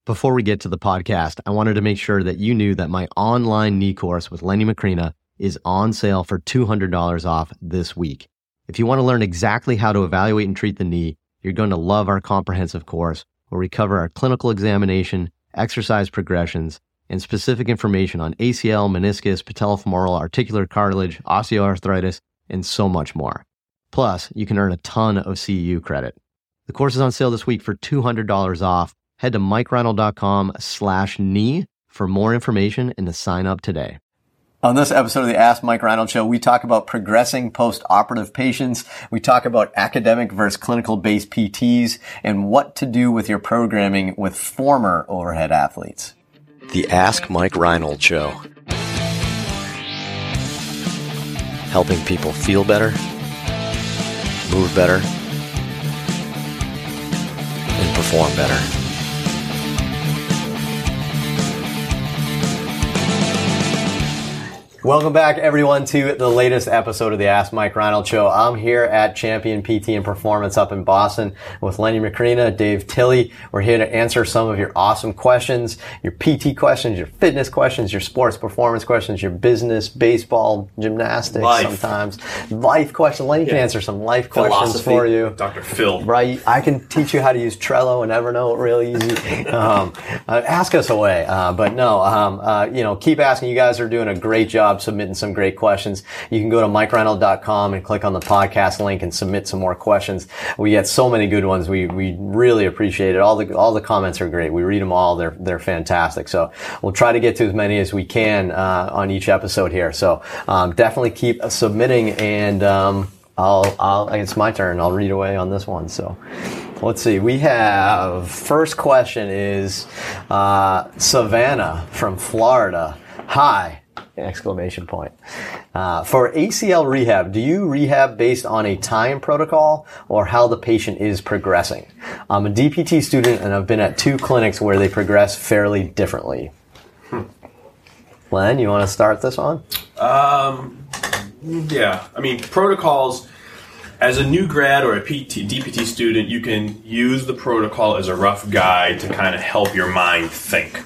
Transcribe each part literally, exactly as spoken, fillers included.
Before we get to the podcast, I wanted to make sure that you knew that my online knee course with Lenny Macrina is on sale for two hundred dollars off this week. If you want to learn exactly how to evaluate and treat the knee, you're going to love our comprehensive course where we cover our clinical examination, exercise progressions, and specific information on A C L, meniscus, patellofemoral, articular cartilage, osteoarthritis, and so much more. Plus, you can earn a ton of C E U credit. The course is on sale this week for two hundred dollars off. Head to MikeReinold.com slash knee for more information and to sign up today. On this episode of the Ask Mike Reinold Show, we talk about progressing post-operative patients. We talk about academic versus clinical-based P Ts and what to do with your programming with former overhead athletes. The Ask Mike Reinold Show. Helping people feel better, move better, and perform better. Welcome back, everyone, to the latest episode of the Ask Mike Reinold Show. I'm here at Champion P T and Performance up in Boston with Lenny Macrina, Dave Tilley. We're here to answer some of your awesome questions, your P T questions, your fitness questions, your sports performance questions, your business, baseball, gymnastics, life. sometimes life questions. Lenny yeah. can answer some life Philosophy, questions for you. Doctor Phil. Right. I can teach you how to use Trello and Evernote really easy. Um, uh, ask us away. Uh, but no, um, uh, you know, keep asking. You guys are doing a great job submitting some great questions. You can go to Mike Reinold dot com and click on the podcast link and submit some more questions. We get so many good ones. We we really appreciate it. All the all the comments are great. We read them all. They're they're fantastic. So we'll try to get to as many as we can uh, on each episode here. So um, definitely keep submitting, and um, I'll I'll it's my turn. I'll read away on this one. So. Let's see. We have first question is uh, Savannah from Florida. Hi. Exclamation point. Uh, for A C L rehab, do you rehab based on a time protocol or how the patient is progressing? I'm a D P T student and I've been at two clinics where they progress fairly differently. Hmm. Len, you want to start this one? Um, yeah. I mean, protocols, as a new grad or a P T, D P T student, you can use the protocol as a rough guide to kind of help your mind think.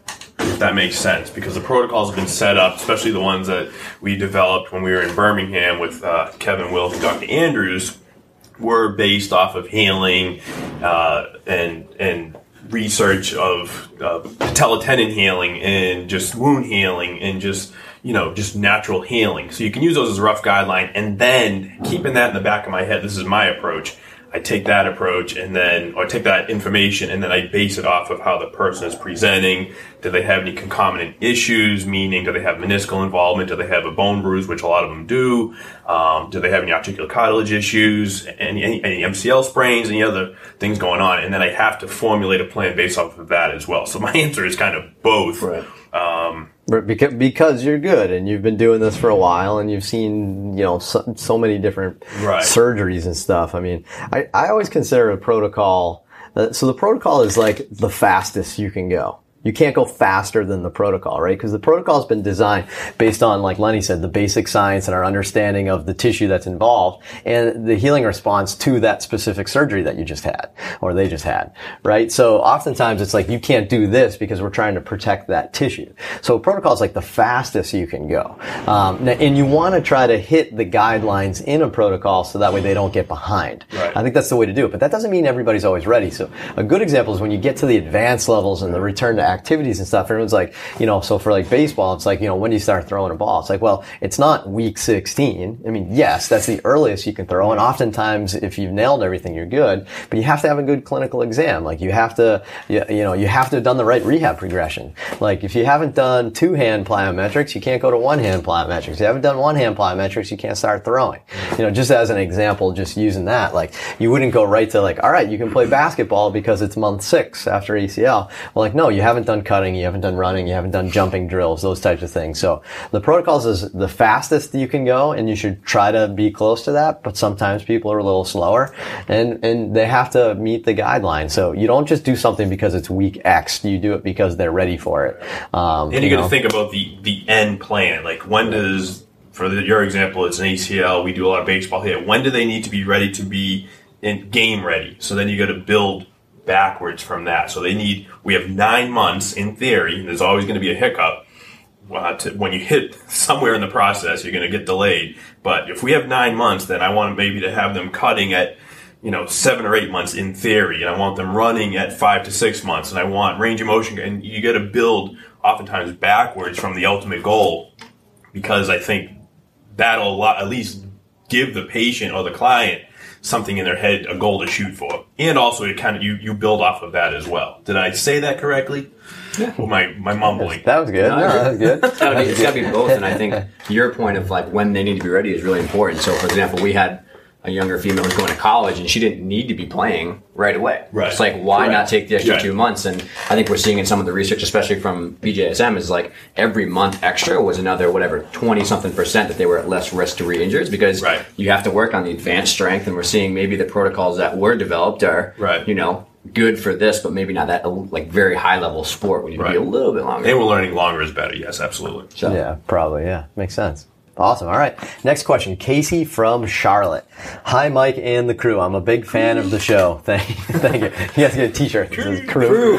If that makes sense, because the protocols have been set up, especially the ones that we developed when we were in Birmingham with uh, Kevin Wilk and Doctor Andrews, were based off of healing uh, and and research of uh, patella tendon healing and just wound healing and just you know just natural healing. So you can use those as a rough guideline, and then keeping that in the back of my head. This is my approach. I take that approach and then, or take that information and then I base it off of how the person is presenting. Do they have any concomitant issues? Meaning, do they have meniscal involvement? Do they have a bone bruise, which a lot of them do? Um, do they have any articular cartilage issues? Any, any, any M C L sprains? Any other things going on? And then I have to formulate a plan based off of that as well. So my answer is kind of both. Right. Um, because, because you're good and you've been doing this for a while and you've seen, you know, so, so many different right. surgeries and stuff. I mean, I, I always consider a protocol, uh, so the protocol is like the fastest you can go. You can't go faster than the protocol, right? Because the protocol has been designed based on, like Lenny said, the basic science and our understanding of the tissue that's involved and the healing response to that specific surgery that you just had or they just had, right? So oftentimes it's like you can't do this because we're trying to protect that tissue. So a protocol is like the fastest you can go. Um, and you want to try to hit the guidelines in a protocol so that way they don't get behind. Right. I think that's the way to do it. But that doesn't mean everybody's always ready. So a good example is when you get to the advanced levels and the return to activities and stuff. Everyone's like, you know, so for like baseball, it's like, you know, when do you start throwing a ball? It's like, well, it's not week sixteen. I mean, yes, that's the earliest you can throw. And oftentimes if you've nailed everything, you're good, but you have to have a good clinical exam. Like you have to, you, you know, you have to have done the right rehab progression. Like if you haven't done two hand plyometrics, you can't go to one hand plyometrics. If you haven't done one hand plyometrics, you can't start throwing. You know, just as an example, just using that, like you wouldn't go right to like, all right, you can play basketball because it's month six after A C L. Well, like, no, you haven't done cutting, you haven't done running, you haven't done jumping drills, those types of things. So the protocols is the fastest you can go and you should try to be close to that, but sometimes people are a little slower and, and they have to meet the guidelines. So you don't just do something because it's week X, you do it because they're ready for it. Um, and you, you got to think about the, the end plan. Like when does, for the, your example, it's an A C L, we do a lot of baseball here. When do they need to be ready to be in game ready? So then you got to build backwards from that. So they need, we have nine months in theory, and there's always going to be a hiccup. Uh, to, when you hit somewhere in the process, you're going to get delayed. But if we have nine months, then I want maybe to have them cutting at, you know, seven or eight months in theory, and I want them running at five to six months, and I want range of motion, and you got to build oftentimes backwards from the ultimate goal, because I think that'll a lot, at least give the patient or the client something in their head, a goal to shoot for. And also it kind of, you, you build off of that as well. Did I say that correctly? Yeah. Well, my, my mumbling. That was good. No, that was good. It's gotta be, it's gotta be both. And I think your point of like when they need to be ready is really important. So for example, we had a younger female who's going to college and she didn't need to be playing right away. Right. It's like, why Correct. not take the extra Right. two months? And I think we're seeing in some of the research, especially from B J S M, is like every month extra was another, whatever, twenty something percent that they were at less risk to re-injures, because right. you have to work on the advanced strength. And we're seeing maybe the protocols that were developed are, right. you know, good for this, but maybe not that like very high level sport when you right. be a little bit longer. And we're learning longer is better. Yes, absolutely. So. Yeah, probably. Yeah, makes sense. Awesome. All right. Next question. Casey from Charlotte. Hi, Mike and the crew. I'm a big fan of the show. Thank you. Thank you. You guys get a t-shirt that says crew.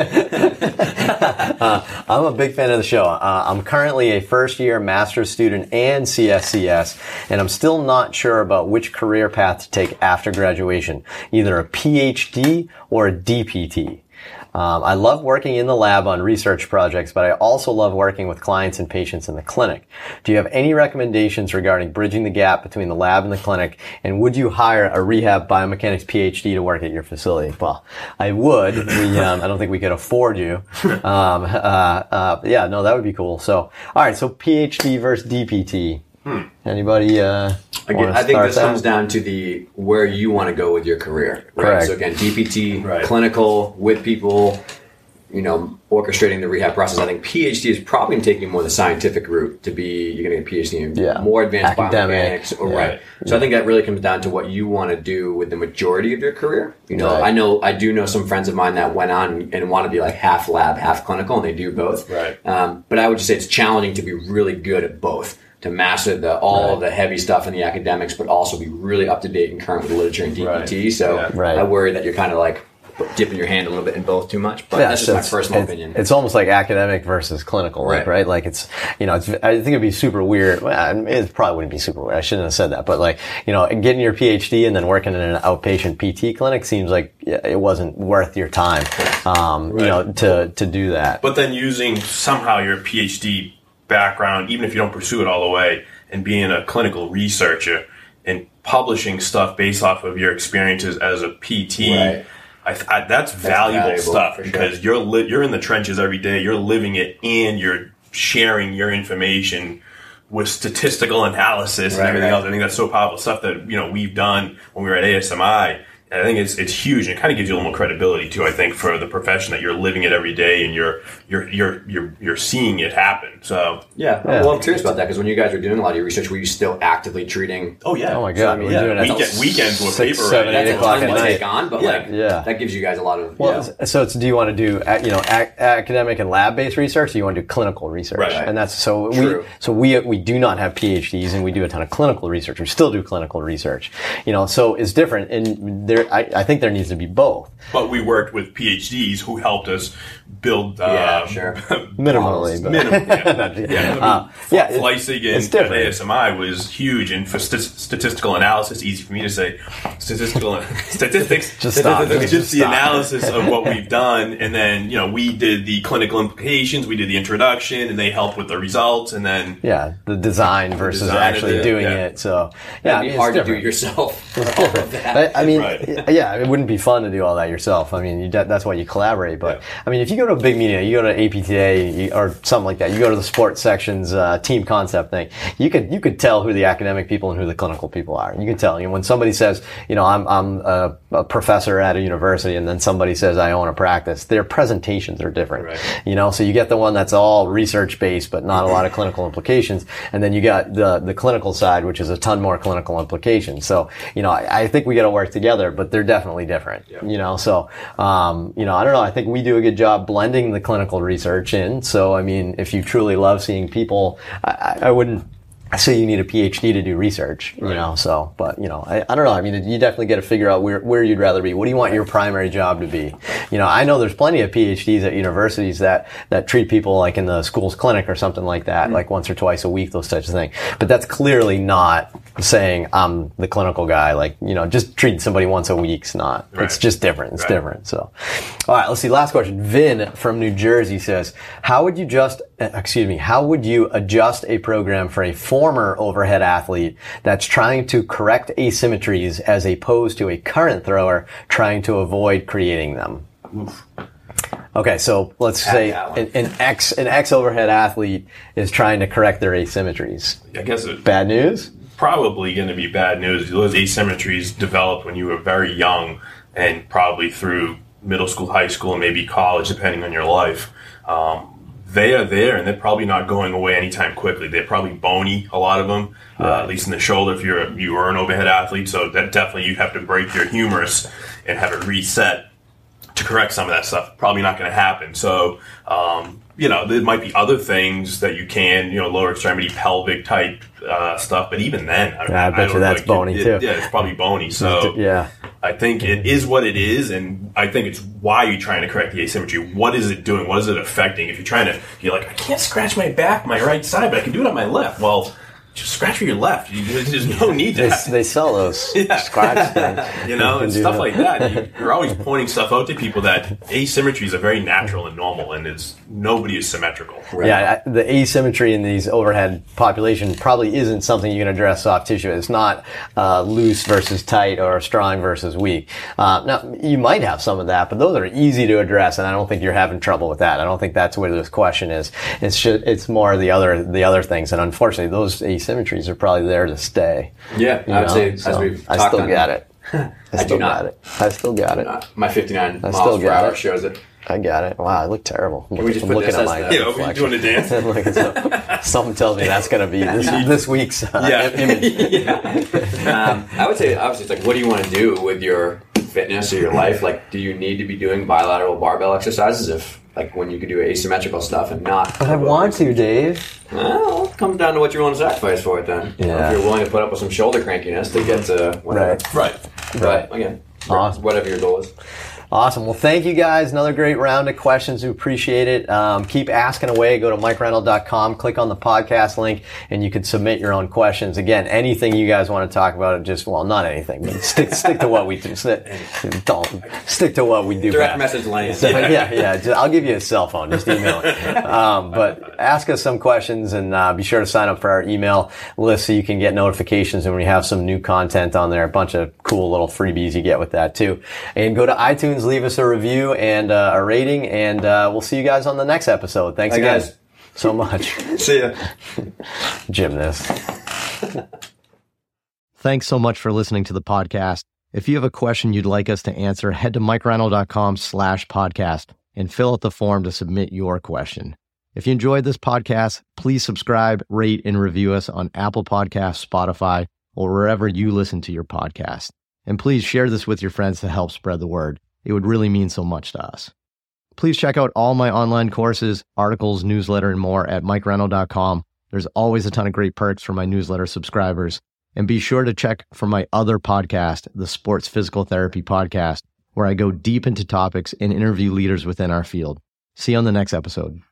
uh, I'm a big fan of the show. Uh, I'm currently a first year master's student and C S C S, and I'm still not sure about which career path to take after graduation, either a P H D or a D P T. Um, I love working in the lab on research projects, but I also love working with clients and patients in the clinic. Do you have any recommendations regarding bridging the gap between the lab and the clinic? And would you hire a rehab biomechanics P H D to work at your facility? Well, I would. We, um, I don't think we could afford you. Um, uh, uh, yeah, no, that would be cool. So, all right. So P H D versus D P T. Hmm. Anybody, uh, Again, I think this that? comes down to the where you want to go with your career, right? Correct. So again, D P T, right. clinical, with people, you know, orchestrating the rehab process. I think P H D is probably going to take you more the scientific route to be, you're going to get a P H D in yeah. more advanced Academic. biomechanics. Or, yeah. Right. So I think that really comes down to what you want to do with the majority of your career. You know, right. I know, I do know some friends of mine that went on and want to be like half lab, half clinical, and they do both. Right. Um, but I would just say it's challenging to be really good at both. To master the all right. of the heavy stuff in the academics, but also be really up to date and current with the literature and D P T. Right. So Yeah. Right. I worry that you're kind of like dipping your hand a little bit in both too much. But Yeah, that's just so my it's- personal it's, opinion. It's almost like academic versus clinical, like, Right. right? Like it's, you know, it's, I think it'd be super weird. Well, I mean, it probably wouldn't be super weird. I shouldn't have said that, but like, you know, getting your P H D and then working in an outpatient P T clinic seems like it wasn't worth your time, um, Right. you know, to, to do that. But then using somehow your P H D background, even if you don't pursue it all the way, and being a clinical researcher and publishing stuff based off of your experiences as a P T, Right. I, I, that's, valuable, valuable, stuff for sure. because you're li- you're in the trenches every day, you're living it, and you're sharing your information with statistical analysis and Right, everything right. else. I think that's so powerful stuff that you know we've done when we were at A S M I. And I think it's it's huge, and it kind of gives you a little more credibility too. I think for the profession that you're living it every day and you're you're you're you're you're seeing it happen. So yeah. Yeah. Well, I'm curious about that because when you guys were doing a lot of your research, were you still actively treating? oh yeah, Oh my So, I God, mean, we're yeah, doing it weekend, weekends with six, paper seven, writing. eight That's a o'clock ton at to night. take on, but Yeah. like Yeah. that gives you guys a lot of Well, yeah. so it's, do you want to do, ac- you know, ac- academic and lab-based research, or you want to do clinical research? Right. And that's, so True. we, so we, we do not have P H Ds and we do a ton of clinical research. We still do clinical research, you know, so it's different. And there, I, I think there needs to be both. But we worked with P H Ds who helped us build. Uh, Yeah, sure. Minimally, but Minimum, yeah. yeah, I mean, Uh, yeah, it- Fleissig it's and different. A S M I was huge, and for st- statistical analysis, easy for me to say, statistical statistics. Just stop. Just, Just the stop. analysis of what we've done, and then you know we did the clinical implications, we did the introduction, and they helped with the results, and then yeah, the design versus design of actually it, doing yeah. it. So yeah, I It'd mean, be it's hard to do different. yourself. It's all different. of that. I, I mean, Right. yeah, it wouldn't be fun to do all that yourself. I mean, you, that's why you collaborate. But Yeah. I mean, if you go to a big meeting, you go to A P T A you, or something like that, you go to the sports section's uh, team concept thing. You could you could tell who the academic people and who the clinical people are. You can tell. You know, when somebody says, you know, I'm I'm a, a professor at a university, and then somebody says I own a practice, their presentations are different. Right. You know, so you get the one that's all research based, but not a lot of clinical implications, and then you got the the clinical side, which is a ton more clinical implications. So, you know, I, I think we got to work together, but they're definitely different. Yeah. You know, so um, you know, I don't know. I think we do a good job blending the clinical research in. So, I mean, if you truly love seeing people, I, I wouldn't. So you need a P H D to do research, you right. know, so, but, you know, I, I don't know. I mean, you definitely got to figure out where, where you'd rather be. What do you want your primary job to be? You know, I know there's plenty of P H Ds at universities that, that treat people like in the school's clinic or something like that, mm-hmm. like once or twice a week, those types of things. But that's clearly not saying I'm the clinical guy. Like, you know, just treating somebody once a week's not. Right. It's just different. It's right. different. So, all right, let's see. Last question. Vin from New Jersey says, how would you just, excuse me, how would you adjust a program for a former overhead athlete that's trying to correct asymmetries as opposed to a current thrower trying to avoid creating them? Oof. Okay, so let's say an, an ex an ex overhead athlete is trying to correct their asymmetries. I guess it's bad news. Probably going to be bad news. Those asymmetries developed when you were very young, and probably through middle school, high school, and maybe college, depending on your life. Um, They are there, and they're probably not going away anytime quickly. They're probably bony, a lot of them, uh, at least in the shoulder if you're you are an overhead athlete. So that definitely you have to break your humerus and have it reset to correct some of that stuff. Probably not going to happen. So, um, you know, there might be other things that you can, you know, lower extremity, pelvic type uh, stuff. But even then, I, yeah, I bet I you that's like, bony it, too. It, yeah, it's probably bony. So yeah. I think it is what it is, and I think it's why you're trying to correct the asymmetry. What is it doing? What is it affecting? If you're trying to, you're like, I can't scratch my back, my right side, but I can do it on my left. Well, just scratch with your left. You, there's no need to. They, they sell those yeah. scratch things. You know, and stuff that. like that. You, you're always pointing stuff out to people that asymmetries are very natural and normal, and it's nobody is symmetrical. Right? Yeah, the asymmetry in these overhead population probably isn't something you can address soft tissue. It's not uh, loose versus tight or strong versus weak. Uh, now, you might have some of that, but those are easy to address, and I don't think you're having trouble with that. I don't think that's where this question is. It's just, it's more the other the other things, and unfortunately, those asymmetries are probably there to stay. Yeah, I would know? say so as we've I talked still on, got it. I, I still do not. got it. I still got it. Uh, my fifty-nine I miles still per got hour it. shows it. I got it. Wow, I look terrible. Can we just I'm put looking this at as my the- Yeah, are you doing a dance? I'm looking at- something tells me that's going to be this, this week's uh, Yeah. image. yeah. Um, I would say, obviously, it's like, what do you want to do with your fitness or your life? Like, do you need to be doing bilateral barbell exercises if, like, when you could do asymmetrical stuff and not? But I want to, Dave. Well, it comes down to what you're willing to sacrifice for it then. Yeah. If you're willing to put up with some shoulder crankiness to get to whatever. Right. Right. But, again, Awesome. whatever your goal is. Awesome. Well, thank you guys. Another great round of questions. We appreciate it. Um, keep asking away. Go to mike reynolds dot com, click on the podcast link, and you can submit your own questions. Again, anything you guys want to talk about, just, well, not anything, but stick, stick to what we do. Don't stick to what we do. Direct message lane. So, yeah, yeah. Just, I'll give you a cell phone. Just email it. Um, but ask us some questions, and uh, be sure to sign up for our email list so you can get notifications when we have some new content on there. A bunch of cool little freebies you get with that too. And go to iTunes, leave us a review and uh, a rating, and uh, we'll see you guys on the next episode. Thanks Bye, again guys. so much. See ya. Gymnast. Thanks so much for listening to the podcast. If you have a question you'd like us to answer, head to mike reynolds dot com slash podcast and fill out the form to submit your question. If you enjoyed this podcast, please subscribe, rate, and review us on Apple Podcasts, Spotify, or wherever you listen to your podcast. And please share this with your friends to help spread the word. It would really mean so much to us. Please check out all my online courses, articles, newsletter, and more at mike reynolds dot com. There's always a ton of great perks for my newsletter subscribers. And be sure to check for my other podcast, the Sports Physical Therapy Podcast, where I go deep into topics and interview leaders within our field. See you on the next episode.